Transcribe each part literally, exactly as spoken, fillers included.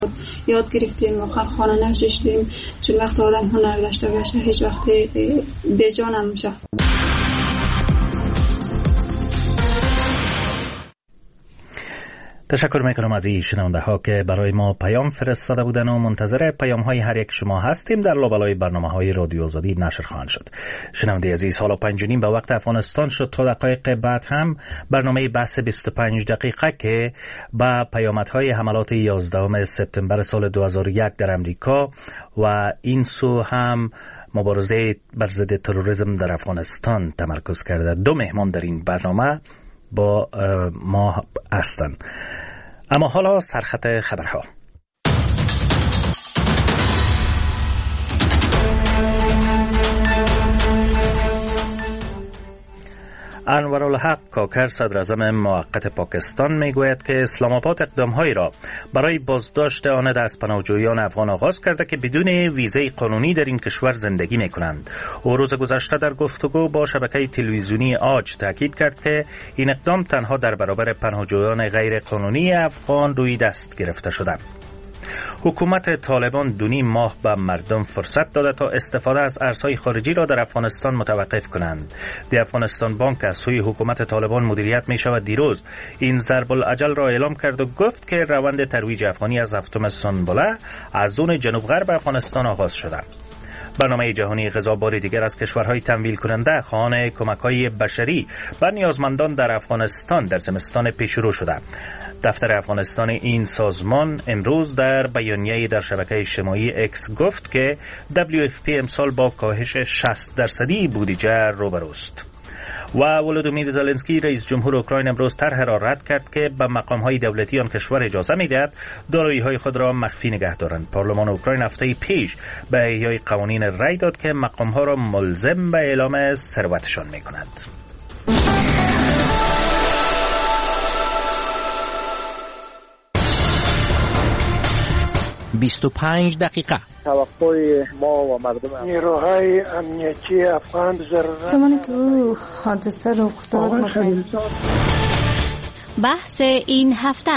یاد گرفتیم، واقعا خانه نشستیم، چون وقت آدم هنر داشته باشه هیچ وقت بی جان نمیشه. تشکر میکنم از این شنونده ها که برای ما پیام فرستاده بودن و منتظر پیام های هر یک شما هستیم. در لابلای برنامه های رادیو آزادی نشر خواهند شد. شنونده عزیز، حالا پنج و نیم به وقت افغانستان شد. تا دقایق بعد هم برنامه بحث بیست و پنج دقیقه که با پیامدهای حملات یازدهم سپتامبر سال دو هزار و یک در امریکا و این سو هم مبارزه بر ضد تروریسم در افغانستان تمرکز کرده. دو مهمان در این برنامه با ما هستند. اما حالا سرخط خبرها. انورالحق کاکر صدر اعظم موقت پاکستان میگوید که اسلام آباد اقدامهایی را برای بازداشت آن دست پناهجویان افغان آغاز کرده که بدون ویزه قانونی در این کشور زندگی میکنند. او روز گذشته در گفتگو با شبکه تلویزیونی آج تاکید کرد که این اقدام تنها در برابر پناهجویان غیر قانونی افغان روی دست گرفته شده. حکومت طالبان دو نیم ماه به مردم فرصت داده تا استفاده از ارزهای خارجی را در افغانستان متوقف کنند. دی افغانستان بانک از سوی حکومت طالبان مدیریت می شود دیروز این ضرب الاجل را اعلام کرد و گفت که روند ترویج افغانی از هفتم سنبله از زون جنوب غرب افغانستان آغاز شده. برنامه جهانی غذا بار دیگر از کشورهای تمویل کننده خواهان کمک‌های بشری و نیازمندان در افغانستان در زمستان پیش رو شده. دفتر افغانستان این سازمان امروز در بیانیه‌ای در شبکه اجتماعی اکس گفت که دبلیو اف پی امسال با کاهش شصت درصدی بودجه روبروست. و ولودیمیر زلنسکی رئیس جمهور اوکراین امروز طرح را رد کرد که به مقام‌های دولتی آن کشور اجازه می‌دهد دارایی‌های خود را مخفی نگه دارند. پارلمان اوکراین هفته پیش به احیای قوانین رأی داد که مقام‌ها را ملزم به اعلام ثروتشان می‌کند. بیست و پنج دقیقه. توقع ما و مردم نیروهای امنیتی افغان ضرورت زمانی که او حادثه رخ داد بحث این هفته.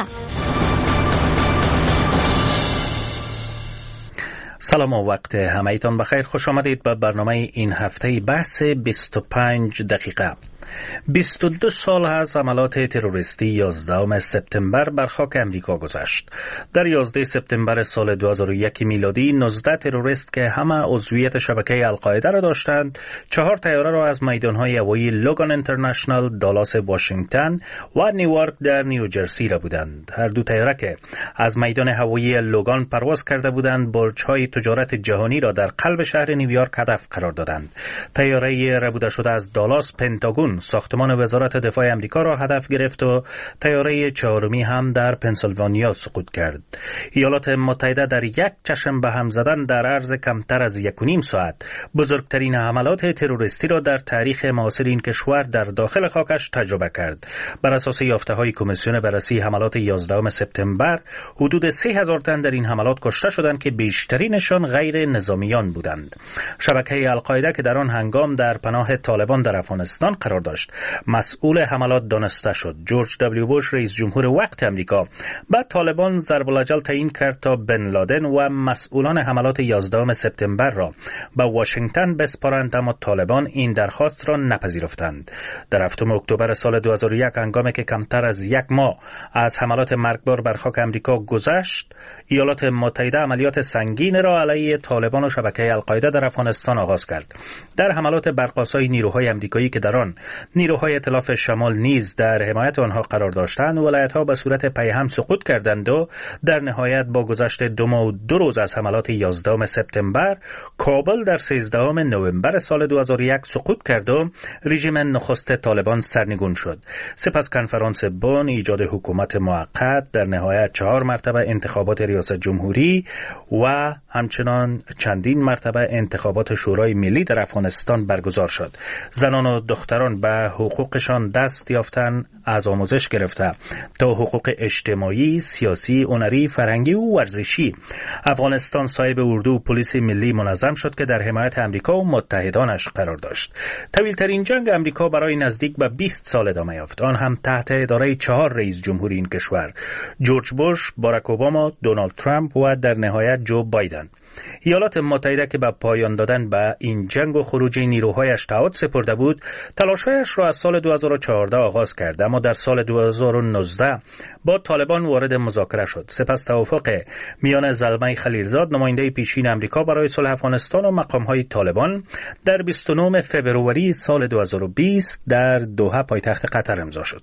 سلام و وقت همه‌تان بخیر. خوش آمدید به برنامه این هفته بحث بیست و پنج دقیقه. بیست و دو سال از حملات تروریستی یازدهم سپتامبر بر خاک امریکا گذشت. در یازده سپتامبر سال دو هزار و یک میلادی نوزده تروریست که همه عضویت شبکه القاعده را داشتند، چهار طیاره را از میدان‌های هوایی لوگان اینترنشنال، دالاس واشنگتن و نیویورک در نیوجرسی را بودند. هر دو طیاره که از میدان هوایی لوگان پرواز کرده بودند، برج‌های تجارت جهانی را در قلب شهر نیویورک هدف قرار دادند. طیاره ربوده شده از دالاس پنتاگون ساختمان وزارت دفاع امریکا را هدف گرفت و طیاره چهارمی هم در پنسیلوانیا سقوط کرد. ایالات متحده در یک چشم به هم زدن در عرض کمتر از یک و نیم ساعت بزرگترین حملات تروریستی را در تاریخ معاصر این کشور در داخل خاکش تجربه کرد. بر اساس یافته‌های کمیسیون بررسی حملات یازدهم سپتامبر، حدود سه هزار تن در این حملات کشته شدند که بیشترینشان غیر نظامیان بودند. شبکه القاعده که در آن هنگام در پناه طالبان در افغانستان قرار داشت، مسئول حملات دانسته شد. جورج دبلیو بوش رئیس جمهور وقت امریکا بعد طالبان ضرب الاجل تعیین کرد تا بن لادن و مسئولان حملات یازدهم سپتامبر را به واشنگتن بسپارند، اما طالبان این درخواست را نپذیرفتند. در هفتم اکتبر سال دو هزار و یک هنگامی که کمتر از یک ماه از حملات مرگبار بر خاک امریکا گذشت، ایالات متحده عملیات سنگین را علیه طالبان و شبکه القاعده در افغانستان آغاز کرد. در حملات برق‌آسای نیروهای امریکایی که در آن نیروهای ائتلاف شمال نیز در حمایت آنها قرار داشتند، ولایت‌ها به صورت پیهم سقوط کردند و در نهایت با گذشت دو ماه و دو روز از حملات یازدهم سپتامبر، کابل در سیزدهم نوامبر سال دو هزار و یک سقوط کرد و رژیم نخست طالبان سرنگون شد. سپس کنفرانس بن، ایجاد حکومت موقت، در نهایت چهار مرتبه انتخابات ریاست جمهوری و همچنان چندین مرتبه انتخابات شورای ملی در افغانستان برگزار شد. زنان و دختران به حقوقشان دست یافتن از آموزش گرفته تا حقوق اجتماعی، سیاسی، هنری، فرهنگی و ورزشی. افغانستان صاحب اردو و پلیس ملی منظم شد که در حمایت امریکا و متحدانش قرار داشت. طویل‌ترین جنگ امریکا برای نزدیک به بیست سال ادامه یافت، آن هم تحت اداره چهار رئیس جمهوری این کشور: جورج بوش، باراک اوباما، دونالد ترامپ و در نهایت جو بایدن. ایالات متحده که به پایان دادن به این جنگ و خروج نیروهایش تعهد سپرده بود، تلاش‌هایش را از سال دو هزار و چهارده آغاز کرد، اما در سال دو هزار و نوزده با طالبان وارد مذاکره شد. سپس توافق میان زلمه خلیلزاد، نماینده پیشین امریکا برای صلح افغانستان و مقام‌های طالبان در بیست و نه فوریه سال دو هزار و بیست در دوحه پایتخت قطر امضا شد.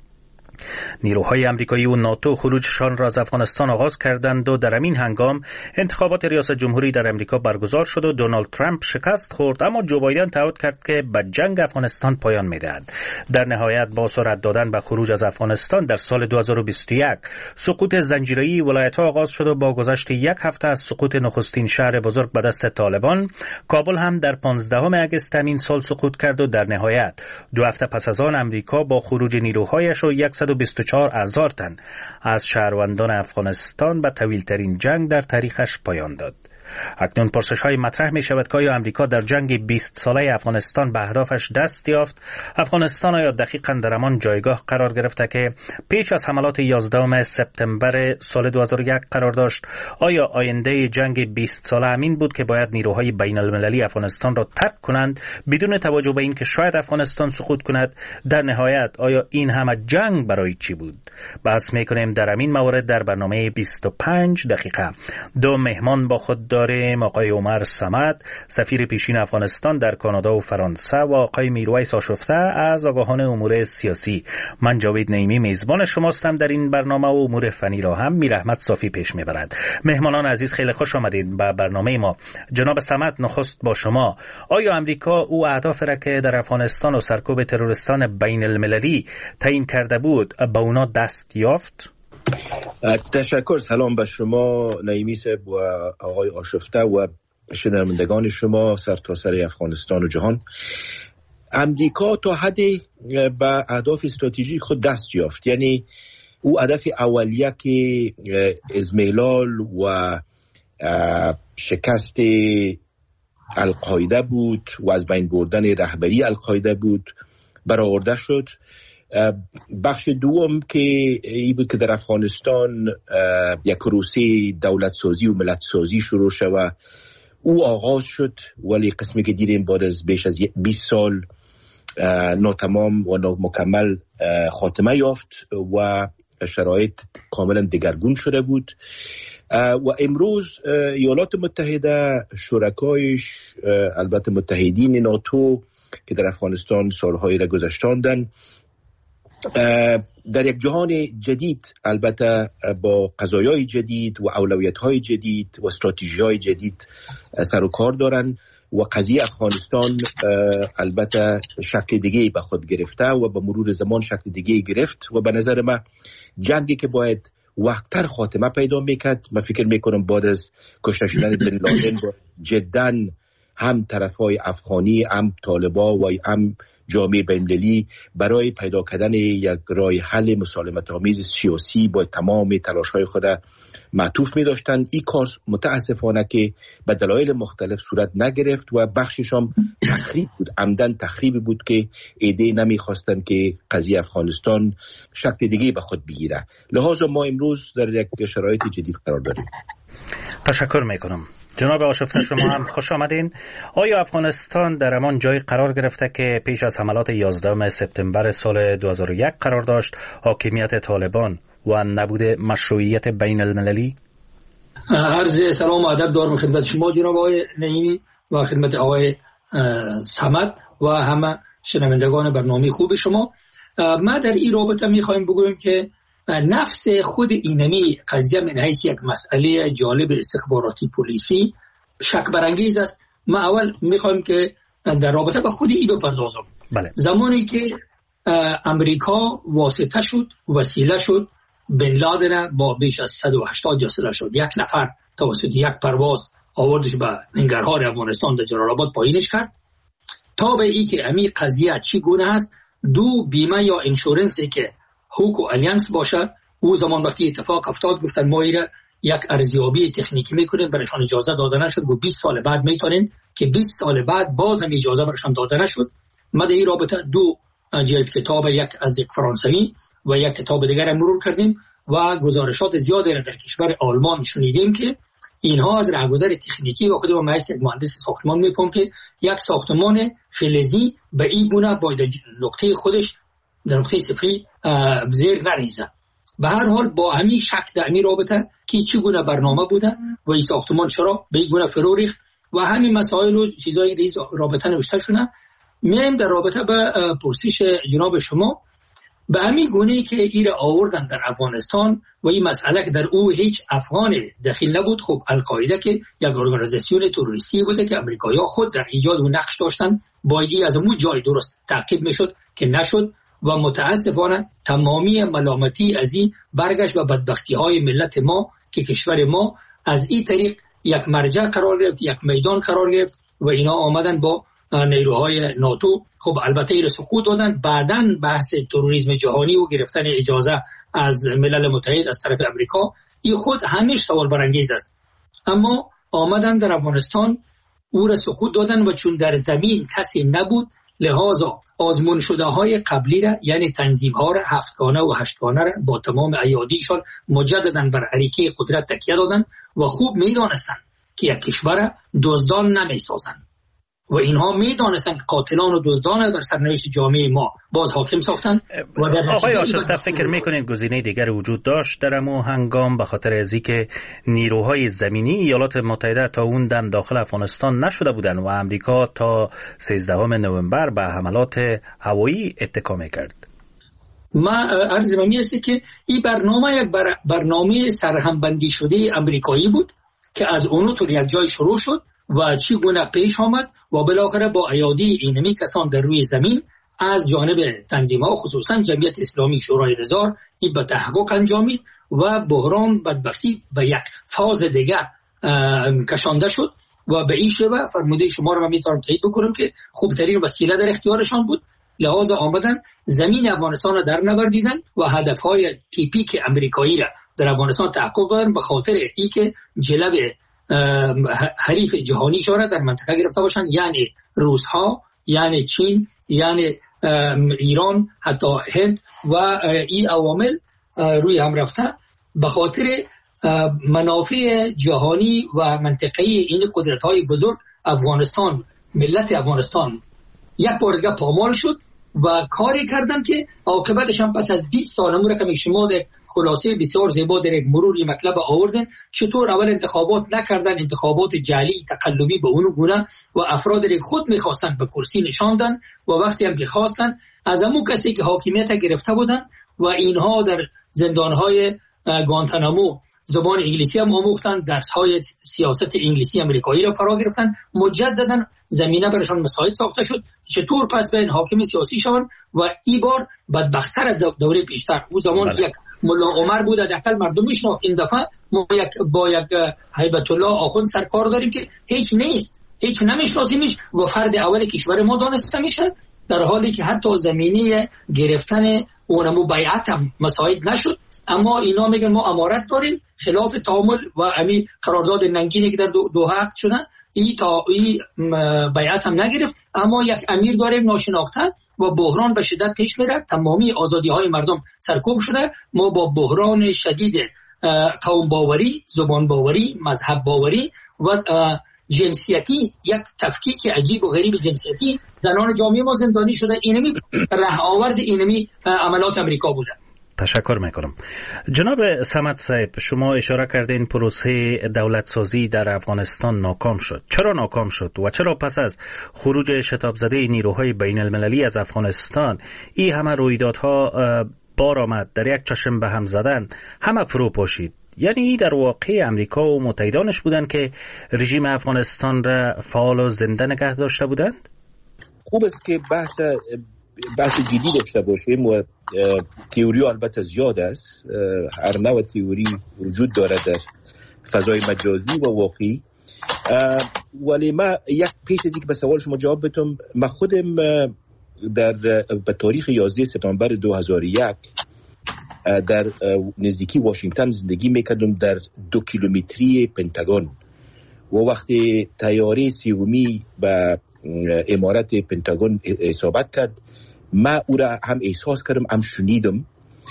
نیروهای امریکایی و ناتو خروجشان را از افغانستان آغاز کردند و در همین هنگام انتخابات ریاست جمهوری در امریکا برگزار شد و دونالد ترامپ شکست خورد، اما جو بایدن تعهد کرد که به جنگ افغانستان پایان می‌دهد. در نهایت با سرعت دادن به خروج از افغانستان در سال دو هزار و بیست و یک سقوط زنجیره‌ای ولایت‌ها آغاز شد و با گذشت یک هفته از سقوط نخستین شهر بزرگ به دست طالبان، کابل هم در پانزدهم اگست همین سال سقوط کرد و در نهایت دو هفته پس از آن امریکا با خروج نیروهایش و صد و بیست و چهار هزار تن از شهروندان افغانستان به طویل‌ترین جنگ در تاریخش پایان داد. اکنون پرسش‌های مطرح می‌شود که آیا امریکا در جنگ بیست ساله افغانستان به اهدافش دست یافت؟ افغانستان آیا دقیقاً در همان جایگاه قرار گرفته که پیش از حملات یازدهم سپتامبر سال دو هزار و یک قرار داشت؟ آیا آینده جنگ بیست ساله همین بود که باید نیروهای بین‌المللی افغانستان را ترک کنند بدون توجه به اینکه شاید افغانستان سقوط کند؟ در نهایت آیا این همه جنگ برای چی بود؟ بحث می‌کنیم در همین مورد در برنامه بیست و پنج دقیقه. دو مهمان با خود داریم: آقای عمر صمد، سفیر پیشین افغانستان در کانادا و فرانسه، و آقای میرویس آشفته از آگاهان امور سیاسی. من جاوید نعیمی میزبان شماستم در این برنامه و امور فنی را هم میرحمت صافی پیش میبرد. مهمانان عزیز خیلی خوش آمدید به برنامه ما. جناب صمد، نخست با شما. آیا امریکا او اهداف را که در افغانستان و سرکوب تروریستان بین المللی تعیین کرده بود به اونا دست یافت؟ تشکر. سلام به شما نعیمی صاحب و آقای آشفته و شنوندگان شما سرتاسر افغانستان و جهان. امریکا تا حدی به اهداف استراتژیک خود دست یافت، یعنی او هدف اولیه که ازمیلال و شکست القاعده بود و از بین بردن رهبری القاعده بود برآورده شد. بخش دوم که ای بود که در افغانستان یک پروسه دولت سازی و ملت سازی شروع شد، او آغاز شد، ولی قسمی که دیدیم بعد از بیش از بیست سال ناتمام و نامکمل خاتمه یافت و شرایط کاملا دگرگون شده بود. و امروز ایالات متحده، شرکایش، البته متحدین ناتو که در افغانستان سالهای را گذشتاندن، در یک جهان جدید، البته با قضایای جدید و اولویت‌های جدید و استراتژی‌های جدید سر و کار دارن و قضیه افغانستان البته شکل دیگه به خود گرفته و به مرور زمان شکل دیگه گرفت و به نظر من جنگی که باید وقت‌تر خاتمه پیدا میکرد، من فکر میکنم بعد از کشته شدن بن لادن جداً هم طرفای افغانی، هم طالبا و هم جامعه بین‌المللی برای پیدا کردن یک راه حل مسالمت آمیز سیاسی با تمام تلاش‌های خود معطوف می داشتند. این کار متاسفانه که به دلایل مختلف صورت نگرفت و بخشش هم تخریب بود، عمدن تخریبی بود که ایده نمیخواستن که قضیه افغانستان شکل دیگه به خود بگیره. لذا ما امروز در یک شرایط جدید قرار داریم. تشکر میکنم. جناب آشفته، شما هم خوش آمدین. آیا افغانستان در همان جای قرار گرفته که پیش از حملات یازدهم سپتامبر سال دو هزار و یک قرار داشت، حاکمیت طالبان و نبود مشروعیت بین المللی؟ عرض سلام و ادب دارم خدمت شما جناب آقای نعیمی و خدمت آقای صمد و همه شنوندگان برنامه خوب شما. ما در این رابطه میخوایم بگویم که نفس خود اینمی قضیه من حیث یک مسئله جالب استخباراتی پلیسی شک برانگیز است. ما اول میخوایم که در رابطه با خود این بپردازم. بله. زمانی که امریکا واسطه شد، وسیله شد، بن لادن با بیش از صد و هشتاد یا صد شد یک نفر توسط یک پرواز آوردش به ننگرهار افغانستان در جلال آباد پایینش کرد تا به ای که امی قضیه چی گونه است، دو بیمه یا انشورنسی که هوک و الیانس باشه، او زمان وقتی اتفاق افتاد گفتن ما ایره یک ارزیابی تکنیکی میکنیم، برایشان اجازه داده نشد و بیست سال بعد میتونین که بیست سال بعد باز هم اجازه برایشان داده نشد. ما در این رابطه دو جلد کتاب، یک از یک فرانسوی و یک کتاب دیگر مرور کردیم و گزارشات زیادی را در کشور آلمان شنیدیم که اینها از راهگذر تکنیکی و خود ما مهندس مهندس ساختمان میفهم که یک ساختمان فلزی به این گونه باید نقطه خودش در نقطه صفری زیر نریزه. به هر حال با همین شک در همین رابطه که چگونه برنامه بوده و این ساختمان چرا به این گونه فرو ریخت و همین مسائل و چیزایی در این رابطه نوشته شده، میایم در رابطه به پرسش جناب شما به همین گونه که ایره آوردن در افغانستان و این مسئله که در او هیچ افغان دخیل نبود. خب القاعده که یک ارگانیزاسیون تروریستی بوده که امریکایی‌ها خود در ایجاد و نقش داشتن، باید از اون جای درست تعقیب میشد که نشد و متاسفانه تمامی ملامتی از این برگشت و بدبختی های ملت ما که کشور ما از این طریق یک مرجع قرار گرفت، یک میدان قرار گرفت و اینا آمدن با نیروهای ناتو. خب البته این سقوط دادن، بعدن بحث تروریسم جهانی و گرفتن اجازه از ملل متحد از طرف امریکا، این خود همیشه سوال برانگیز است. اما آمدن در افغانستان او را سقوط دادن و چون در زمین کسی نبود، لحاظا آزمون شده های قبلی را یعنی تنظیم ها را هفتگانه و هشتگانه را با تمام ایادیشان مجددا بر عریکه قدرت تکیه دادن و خوب میدانستند که یک کشور دزدان نمیسازند و اینها میدانستند که قاتلان و دزدان بر سرنوشت جامعه ما باز حاکم ساختند. آقای آشفته فکر میکنید گزینه دیگر وجود داشت در امو هنگام به خاطر از اینکه نیروهای زمینی ایالات متحده تا اون دم داخل افغانستان نشده بودند و امریکا تا سیزدهم نوامبر به حملات هوایی اتکا میکرد؟ ما عرض من میرسه که این برنامه یک بر... برنامه سرهمبندی شده امریکایی بود که از اونو تو یک جای شروع شد و چی گونه پیش آمد و بالاخره با ایادی اینمی کسان در روی زمین از جانب تنظیم‌ها خصوصا جمعیت اسلامی شورای نظار این به تحقق انجامید و بحران بدبختی به یک فاز دیگه کشانده شد و به این شیوه فرموده شما رو من میتونم تایید بکنم که خوبترین وسیله در اختیارشان بود. لحاظ آمدن زمین افغانستان را در نوردیدن و هدفهای تیپیک امریکایی را در افغانستان تحقق دادن به خاطر ای که جلب حریف جهانی شاره در منطقه گرفته باشن، یعنی روس‌ها، یعنی چین، یعنی ایران، حتی هند و این عوامل روی هم رفته به خاطر منافع جهانی و منطقه‌ای این قدرت‌های بزرگ. افغانستان، ملت افغانستان یک بار دیگه پامال شد و کاری کردن که عاقبتش هم پس از بیست سال امور که شما در خلاصه بسیار زیبا در یک مروری مطلب آوردن چطور اول انتخابات نکردن، انتخابات جعلی تقلبی به اونو گونه و افراد را خود میخواستن به کرسی نشاندن و وقتی هم که خواستن از همون کسی که حاکمیت گرفته بودن و اینها در زندانهای گوانتانامو زبان انگلیسی هم آموختن، درس‌های سیاست انگلیسی امریکایی را فرا گرفتن، مجددا زمینه برشان مساعد ساخته شد چطور پس به حاکم سیاسی شوند و این بار بدبخت‌تر از دوره پیشتر. او زمان بله. یک ملا عمر بود دکل مردم میشناخت، این دفعه ما یک با یک هیبت الله آخوند سرکار داریم که هیچ نیست، هیچ نمیشناسیمش و فرد اول کشور ما دانسته میشه، در حالی که حتی زمینه گرفتن اونمو بیعت هم مساعد نشد. اما اینا میگن ما امارت داریم خلاف تعامل و امی قرارداد ننگینی که در دو, دو حق شده ای تا ای بیعت هم نگرفت، اما یک امیر داریم ناشناخته و بحران به شدت پیش میره، تمامی آزادی های مردم سرکوب شده. ما با بحران شدید قوم باوری، زبان باوری، مذهب باوری و جنسیتی، یک تفکیک عجیب و غریب جنسیتی، زنان جامعه ما زندانی شده. اینمی ره آورد اینمی عملات امریکا بوده. تشکر میکنم. جناب صمد صاحب، شما اشاره کردین پروسه دولت سازی در افغانستان ناکام شد. چرا ناکام شد و چرا پس از خروج شتاب زده نیروهای بین المللی از افغانستان این همه رویدادها بار آمد، در یک چشم به هم زدن، همه فرو پاشید؟ یعنی در واقع امریکا و متحدانش بودند که رژیم افغانستان را فعال و زنده نگه داشته بودند؟ خوب است که بحث بحث جدی داشته باشیم و تئوری البته زیاد است، هر نوع تئوری وجود داره در فضای مجازی و واقعی. ولی ما یک پیش از اینکه به سوال شما جواب بدم، ما خودم در به تاریخ یازده سپتامبر دو هزار و یک در نزدیکی واشنگتن زندگی میکردم، در دو کیلومتری پنتاگون، و وقتی طیاره سیومی به امارت پنتاگون اصابت کرد، ما او را هم احساس کردم هم شنیدم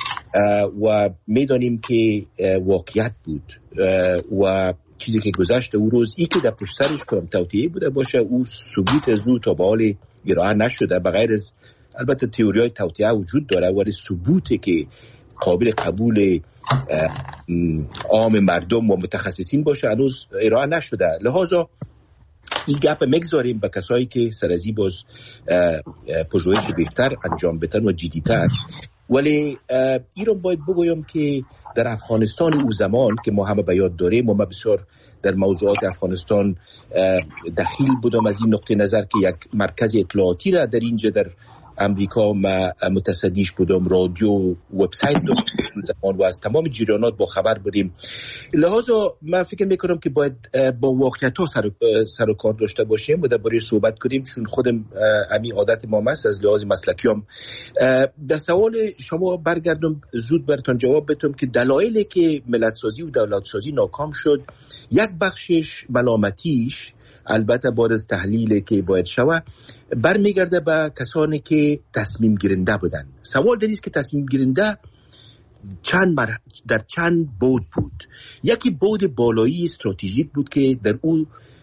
و میدانیم که واقعیت بود و چیزی که گذشت او روز ای که در پشت سرش کنم توطئه بوده باشه، او ثبوت از او تا به حال ارائه نشده، بغیر از البته تئوری های توطئه وجود داره ولی ثبوتی که قابل قبول عام مردم و متخصصین باشه هنوز ارائه نشده. لحاظا این گپ مگذاریم به کسایی که سرازی باز پژوهش بهتر انجام بدن و جدیتر. ولی این رو باید بگویم که در افغانستان او زمان که ما همه به یاد داریم و ما بسیار در موضوعات افغانستان دخیل بودم از این نقطه نظر که یک مرکز اطلاعاتی را در اینجا در امریکا ما متصدیش بودم، رادیو، وبسایت زمان و از تمام جریانات با خبر بودیم. لحاظا من فکر میکنم که باید با واقعیت ها سر, سر و کار داشته باشیم و درباره صحبت کنیم، چون خودم همین عادت ما است از لحاظ مسلکیام. در سوال شما برگردم زود براتون جواب بدم که دلایلی که ملت سازی و دولت سازی ناکام شد، یک بخشش ملامتیش البته بعد از تحلیلی که باید شود برمیگرده به کسانی که تصمیم گیرنده بودن. سوال در است که تصمیم گیرنده چند مر... در چند بود بود. یکی بود بالایی استراتژیک بود که در اون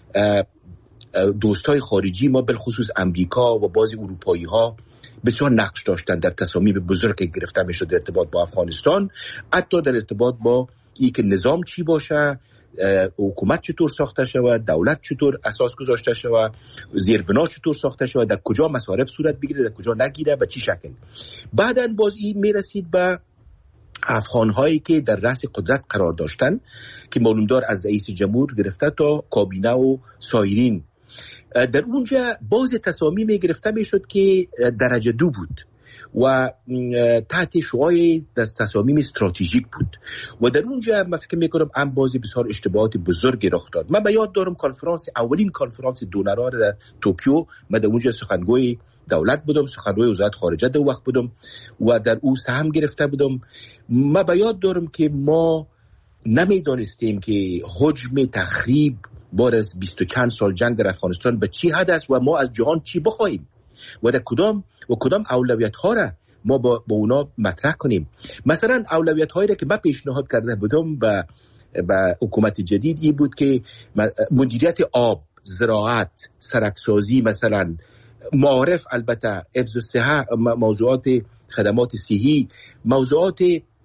دوستای خارجی ما بالخصوص امریکا و بعضی اروپایی ها بسیار نقش داشتن در تصامیم بزرگ که گرفته میشد در ارتباط با افغانستان، حتی در ارتباط با این که نظام چی باشه، حکومت چطور ساخته شود، دولت چطور اساس گذاشته شود، زیربنا چطور ساخته شود، در کجا مصارف صورت بگیره، در کجا نگیره، به چی شکل. بعداً باز این میرسید به افغان‌هایی که در رأس قدرت قرار داشتن که معلومدار از رئیس جمهور گرفته تا کابینه و سایرین. در اونجا باز تصامیم گرفته میشد که درجه دو بود و تحت شعاع دست تصامیم استراتژیک بود و در اونجا من فکر میکنم هم بازی بسیار اشتباهات بزرگی رخ داد. من به یاد دارم کنفرانس اولین کنفرانس دونرها در توکیو، من در اونجا سخنگوی دولت بودم، سخنگوی وزارت خارجه در وقت بودم و در او سهم گرفته بودم. من به یاد دارم که ما نمیدانستیم که حجم تخریب بعد از بیست و چند سال جنگ در افغانستان به چی حد است و ما از جهان چی بخواهیم و در کدام و کدام اولویت ها را ما با, با اونا مطرح کنیم. مثلا اولویت هایی را که من پیشنهاد کرده بودم به به حکومت جدید این بود که مدیریت آب، زراعت، سرکسازی، مثلا معارف، البته حفظ صحت، موضوعات خدمات صحی، موضوعات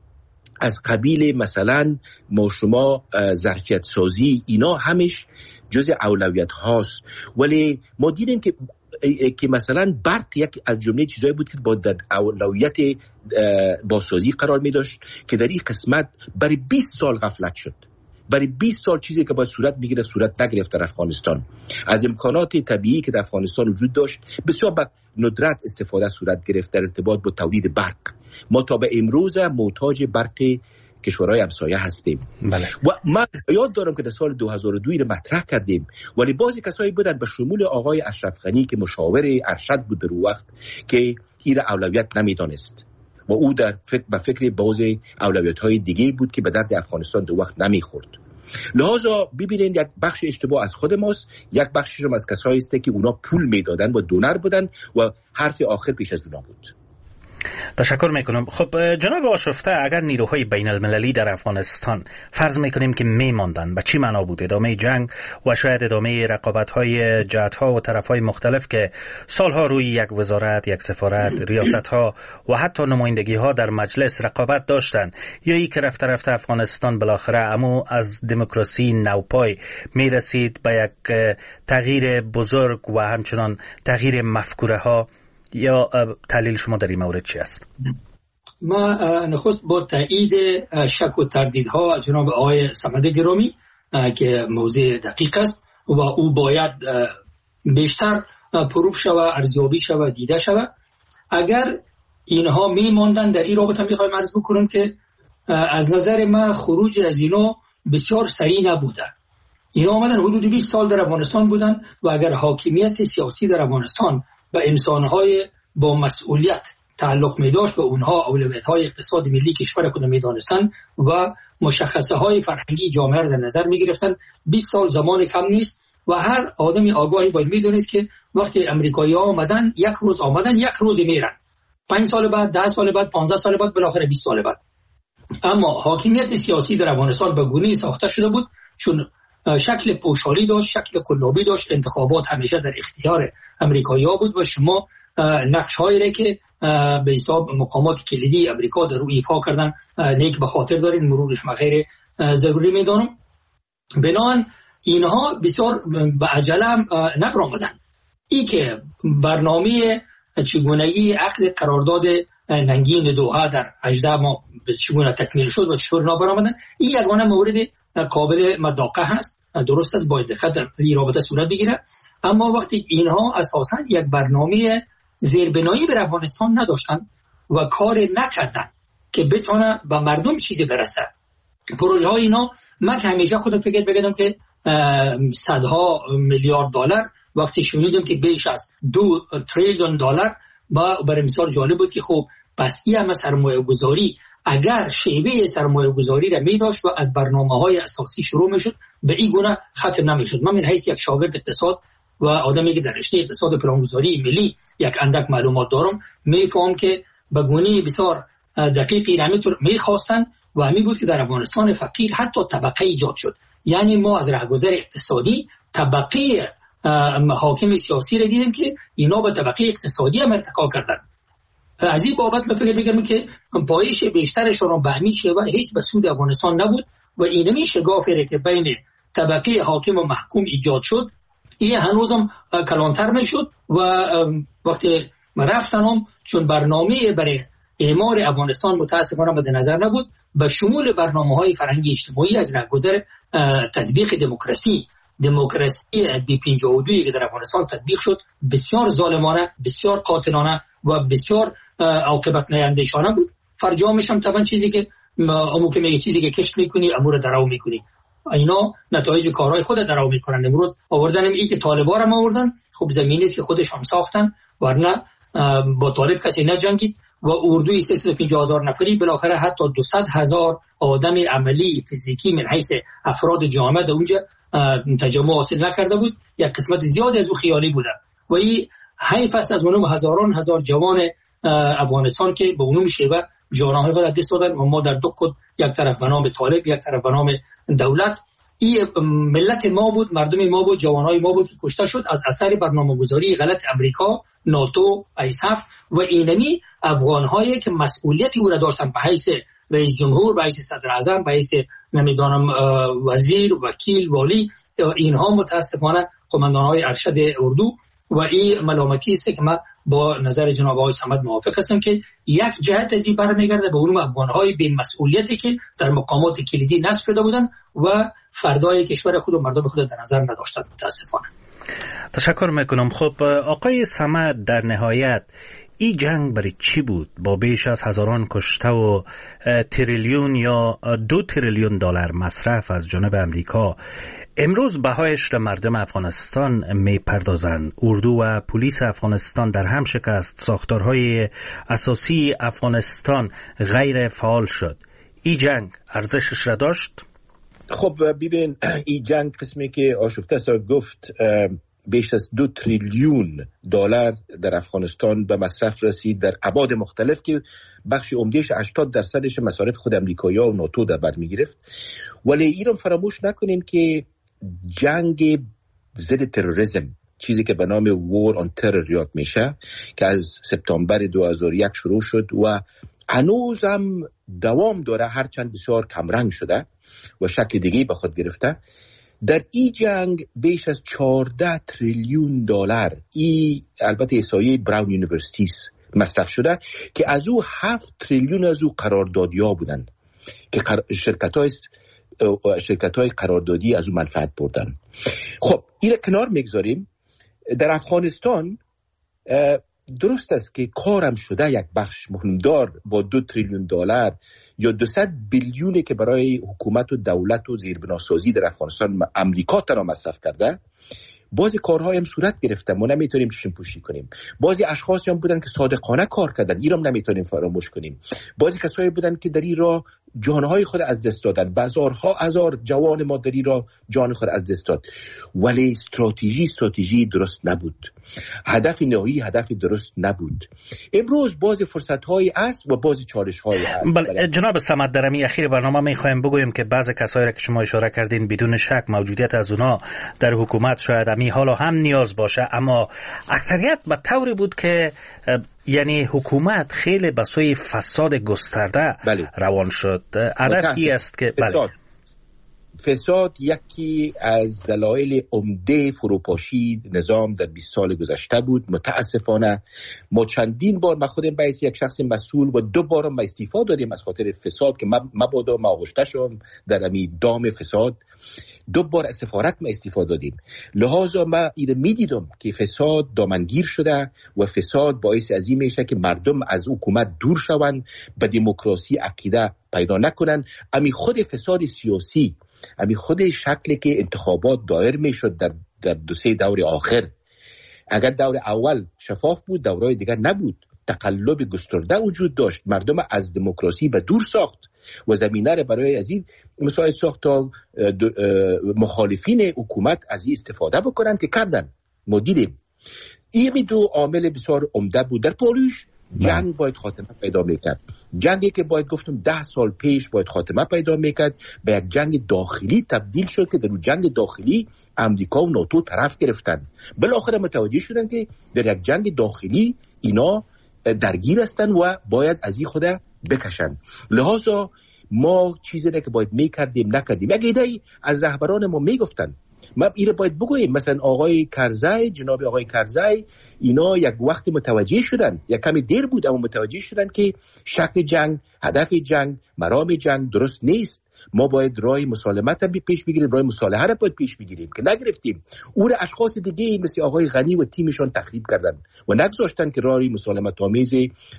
از قبیل مثلا ما شما ظرفیت سازی، اینا همش جز اولویت هاست. ولی ما دیدیم که که مثلا برق یک از جمله چیزایی بود که با در اولویت بازسازی قرار می داشت که در این قسمت برای بیست سال غفلت شد. برای بیست سال چیزی که باید صورت میگیره صورت نگرفت در افغانستان. از امکانات طبیعی که در افغانستان وجود داشت بسیار به ندرت استفاده صورت گرفت در ارتباط با تولید برق. ما تا به امروز محتاج برق کشورهای همسایه هستیم. بله. و من یاد دارم که در سال دو هزار و دو را مطرح کردیم ولی بعضی کسایی بودن به شمول آقای اشرف غنی که مشاور ارشد بود در وقت که این اولویت نمیدانست و او در فکر به فکر بعضی اولویت‌های دیگه بود که به درد افغانستان در وقت نمیخورد. لحاظا ببینید یک بخش اشتباه از خود ماست، یک بخشش هم از کسایی است که اونا پول میدادن و دونر بودن و حرف آخر پیش از اونا بود. تشکر میکنم. خب جناب آشفته، اگر نیروهای بین المللی در افغانستان فرض میکنیم که میماندن، به چی معنا بود؟ ادامه جنگ و شاید ادامه رقابت‌های جهت‌ها و طرف‌های مختلف که سالها روی یک وزارت، یک سفارت، ریاست‌ها و حتی نمایندگی‌ها در مجلس رقابت داشتند، یا ای که رفته رفته افغانستان بالاخره امو از دموکراسی نوپای میرسید به یک تغییر بزرگ و همچنان تغییر مفکوره‌ها، یا تحلیل شما در این مورد چی است؟ ما نخست با تایید شک و تردیدها از جناب آقای صمد گرامی که موضوع دقیق است و او باید بیشتر پروف شود، ارزیابی شود، دیده شود. اگر اینها میماندن در این رابطه میخوایم عرض بکنم که از نظر من خروج از اینا بسیار سریع نبوده اینا آمدن حدود بیست سال در افغانستان بودن و اگر حاکمیت سیاسی در افغانستان به انسانهای با مسئولیت تعلق می داشت و اونها اولویت‌های اقتصاد ملی کشور خود می دانستند و مشخصه های فرهنگی جامعه را در نظر می گرفتند، بیست سال زمان کم نیست و هر آدمی آگاهی باید می دونست که وقتی امریکایی‌ها آمدن یک روز آمدن یک روز میرن، پنج سال بعد، ده سال بعد، پانزده سال بعد، بالاخره بیست سال بعد. اما حاکمیت سیاسی در افغانستان به گونه‌ای ساخته شده بود چون شکل پوشالی داشت، شکل قلابی داشت، انتخابات همیشه در اختیار امریکایی‌ها بود و شما نقش‌هایی را که به حساب مقامات کلیدی امریکا در روی ایفا کردن نیک به خاطر دارین، مرورش غیر ضروری میدانم. بنابراین اینها بسیار به عجله نبرآمدن. این که برنامه چگونگی عقد قرارداد ننگین دوحه در هجده ماه چگونه تکمیل شد و چطور نابرآمدن، این یگانه مورد قابل مداقه هست. درست است، باید دقت در این رابطه صورت بگیره. اما وقتی اینها اساساً یک برنامه زیربنایی بر افغانستان نداشتن و کار نکردن که بتونه به مردم چیزی برسه، پروژه های اینا، من همیشه خودم فکر بگم که صدها میلیارد دلار، وقتی شنیدم که بیش از دو تریلیون دلار، با برای مثال جالب بود که خب پس این همه سرمایه گذاری اگر شیوه سرمایه گذاری را می داشت و از برنامه های اساسی شروع می شد، به این گونه ختم نمی شد. من من حیث یک شاگرد اقتصاد و آدمی که در رشته اقتصاد و پلانگذاری ملی یک اندک معلومات دارم، می فهم که به گونه بسیار دقیقی نمیتون می خواستن و همین بود که در افغانستان فقیر حتی طبقه ایجاد شد. یعنی ما از رهگذر اقتصادی طبقه حاکم سیاسی را دیدیم که اینا به طبقه اقتصادی هم ارتقا کردن. از این بابت من فکر می‌کنم که پایش بیشترشون به همین شیوه هیچ به سود افغانستان نبود و اینمی شگافی که بین طبقه حاکم و محکوم ایجاد شد، این هنوزم کلانتر میشد و وقتی رفتنم چون برنامه برای اعمار افغانستان متاسفانه مد نظر نبود، به شمول برنامه‌های فرهنگی اجتماعی از رهگذر تطبیق دموکراسی دموکراسی بی پنجاه و دو که در افغانستان تطبیق شد بسیار ظالمانه، بسیار قاتلانه و بسیار عاقبت نیندیشانه بود. فرجامش هم طبعا چیزی که امو که میگه چیزی که کشت میکنی امور درو میکنی، اینا نتایج کارهای خود درو میکنن. امروز آوردن این که طالبان هم آوردن، خب زمینی است که خودش هم ساختن، ورنه با طالب کسی نجنگید و اردوی سیصد و پنجاه هزار نفری بالاخره حتی دویست هزار آدم عملی فیزیکی من حیث افراد جامعه در اونجا تجمع حاصل نکرده بود. یک قسمت زیادی از او خیالی بوده و این حیف است از اونم هزاران هزار جوان افغانستان که به اونم شیوه جانهای خود دست دادن و ما در دو کد، یک طرف به نام طالب، یک طرف به نام دولت. این ملت ما بود، مردم ما بود، جوانهای ما بود که کشته شد از اثر برنامه‌گذاری غلط امریکا، ناتو، ایساف و اینمی افغان‌هایی که مسئولیتی او را داشتن به حیث رئیس جمهور، به حیث صدر اعظم، به حیث نمیدانم وزیر، وکیل، والی. اینها متاسفانه قماندان‌های ارشد اردو و این ملامتی است که من با نظر جناب آقای صمد موافق هستم که یک جهت از این برمیگرده به اون افغان‌های بی مسئولیتی که در مقامات کلیدی نصب شده بودن و فردای کشور خود و مردم خود در نظر نداشتند متاسفانه. تشکر میکنم. خب آقای صمد، در نهایت این جنگ برای چی بود؟ با بیش از هزاران کشته و تریلیون یا دو تریلیون دلار مصرف از جانب امریکا، امروز بهایش را مردم افغانستان میپردازند. اردو و پلیس افغانستان در هم شکست، ساختارهای اساسی افغانستان غیر فعال شد. این جنگ ارزشش را داشت؟ خب ببین، این جنگ قسمی که آشفته سر گفت بیش از دو تریلیون دلار در افغانستان به مصرف رسید در ابعاد مختلف که بخش عمدهش هشتاد درصدش مصارف خود امریکایی‌ها و ناتو در بر میگرفت. ولی ایران فراموش نکنین که جنگ ضد تروریسم، چیزی که به نام وار آن ترور یاد میشه، که از سپتامبر دو هزار و یک شروع شد و هنوز هم دوام داره، هرچند بسیار کمرنگ شده و شکل دیگه به خود گرفته. در این جنگ بیش از چهارده تریلیون دلار، این البته احصایه براون یونیورسیتی مصرف شده که از او هفت تریلیون از او قراردادیا بودن که شرکت‌های شرکت‌های قراردادی از او منفعت بردن. خب این کنار میگذاریم. در افغانستان درست است که کارم شده یک بخش مهمدار با دو تریلیون دلار یا دویست بیلیونی که برای حکومت و دولت و زیربناسازی در افغانستان امریکا تنها مصرف کرده، بعضی کارهای هم صورت گرفته، ما نمیتونیم چشم پوشی کنیم. بعضی اشخاصی هم بودن که صادقانه کار کردن، اینم نمیتونیم فراموش کنیم. بعضی کسایی بودن که در این راه جانهای خود از دست دادن، بازارها هزار جوان ما در این راه جان خود از دست داد، ولی استراتژی استراتژی درست نبود، هدف نهایی هدف درست نبود. امروز بعضی فرصت‌های است و بعضی چالش‌های است. بله جناب صمد، در امی اخیر برنامه می‌خوایم بگوییم که بعضی کسایی را که شما اشاره کردین بدون شک موجودیت از اونا در حکومت شاید امی حالا هم نیاز باشه، اما اکثریت به طوری بود که یعنی حکومت خیلی به سوی فساد گسترده بله. روان شد. عددی است که فساد. بله. فساد یکی از دلایل عمده فروپاشی نظام در بیست سال گذشته بود. متاسفانه ما چندین بار، من خودم به یک شخص مسئول و دو بار ما استعفا دادیم از خاطر فساد که مبادا ما آغشته شدم در امی دام فساد. دو بار از سفارت ما استعفا دادیم. لحاظا ما اینو میدیدم که فساد دامنگیر شده و فساد باعث از این میشه که مردم از حکومت دور شوند، به دموکراسی عقیده پیدا نکنن. امی خود فساد سیاسی، امی خود شکلی که انتخابات دایر میشد در در دو سه دور آخر، اگر دور اول شفاف بود دورهای دیگر نبود، تقلب گسترده وجود داشت، مردم از دموکراسی به دور ساخت و زمینه را برای از این مساعد ساخت تا مخالفین حکومت از این استفاده بکنن که کردن. ما دیدیم این دو عامل بسیار عمده بود. در پاریس جنگ باید خاتمه پیدا میکرد، جنگی که باید گفتم ده سال پیش باید خاتمه پیدا میکرد به یک جنگ داخلی تبدیل شد که در جنگ داخلی امریکا و ناتو طرف گرفتن. بالاخره متوجه شدن که در یک جنگ داخلی اینا درگیر هستن و باید از این خود بکشن. لحاظا ما چیزی نه که باید میکردیم نکردیم. یک ایده از رهبران ما میگفتن، ما اینو باید بگوییم، مثلا آقای کرزی، جناب آقای کرزی، اینا یک وقت متوجه شدن، یک کمی دیر بود اما متوجه شدن که شکل جنگ، هدف جنگ، مرام جنگ درست نیست. ما باید راه مسالمت هم پیش بگیریم، راه مصالحه را باید پیش بگیریم که نگرفتیم. او را اشخاص دیگه مثل آقای غنی و تیمشان تخریب کردن و نگذاشتن که راه مسالمت آمیز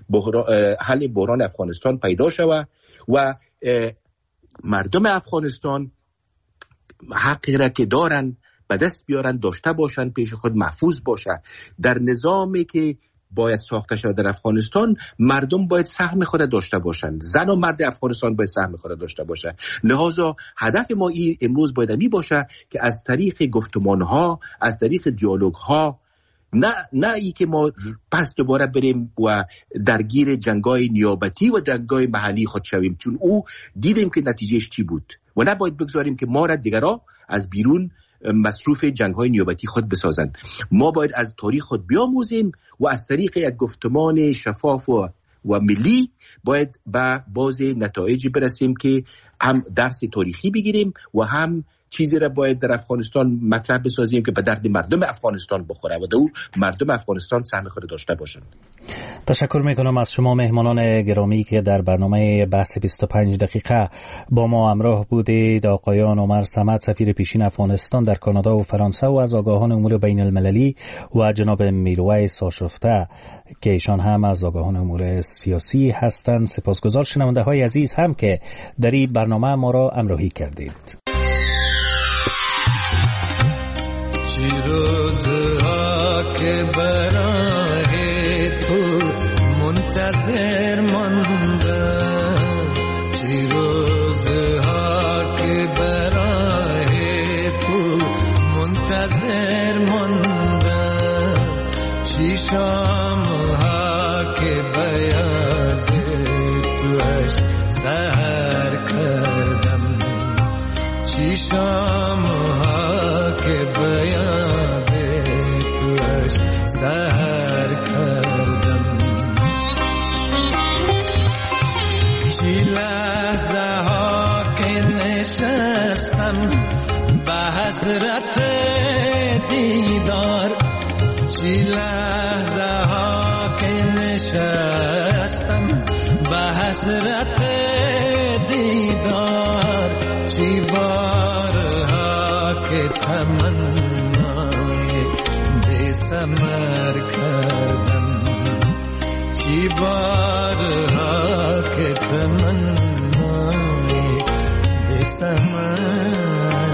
حل بحران افغانستان پیدا شود و مردم افغانستان حقی را که دارن به دست بیارن، داشته باشن، پیش خود محفوظ باشه. در نظامی که باید ساخته شود در افغانستان مردم باید سهم خود داشته باشن، زن و مرد افغانستان باید سهم خود داشته باشه. لحاظا هدف ما این امروز باید می باشه که از طریق گفتمان ها، از طریق دیالوگ ها، نه نه ای که ما پس دوباره بریم و درگیر جنگای نیابتی و جنگای محلی خود شویم، چون او دیدیم که نتیجهش چی بود و نباید بگذاریم که ما را دیگرها از بیرون مصروف جنگ‌های نیابتی خود بسازند. ما باید از تاریخ خود بیاموزیم و از طریق یک گفتمان شفاف و, و ملی باید به باز نتایجی برسیم که هم درس تاریخی بگیریم و هم چیزی را باید در افغانستان مطرح بسازیم که به درد مردم افغانستان بخوره و در مردم افغانستان سهم خود داشته باشند. تشکر میکنم از شما مهمانان گرامی که در برنامه بحث بیست و پنج دقیقه با ما همراه بودید. آقایان عمر صمد، سفیر پیشین افغانستان در کانادا و فرانسه و از آگاهان امور بین المللی، و جناب میرویس آشفته که ایشان هم از آگاهان امور سیاسی هستند. سپاسگزار شنونده های عزیز هم که در این برنامه ما را همراهی کردید. چی روزها که برای تو منتظر ماندم، چی روزها که برای تو منتظر ماندم، چی شامها که بیاد توش سهر کردم، چی شامها که بیاد توش سهر کردم، چی لحظه ها که نشستم به حسرت دیدار، چی لحظه ها که نشستم به حسرت دیدار، چی بارها که تمنای بی ثمر کردم، چی بارها که تمنای بسمن